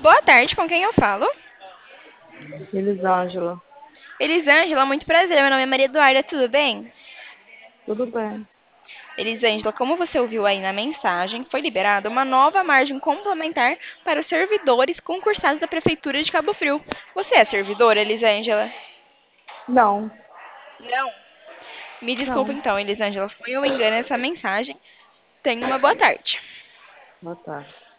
Boa tarde, com quem eu falo? Elisângela, Elisângela, muito prazer. Meu nome é Maria Eduarda, tudo bem? tudo bem? Elisângela, como você ouviu aí na mensagem, foi liberada uma nova margem complementar para os servidores concursados da Prefeitura de Cabo Frio. Você é servidora, Elisângela? Não, Não. Me desculpa não. então, Elisângela, foi um engano essa mensagem. Tenha uma boa tarde. Boa tarde.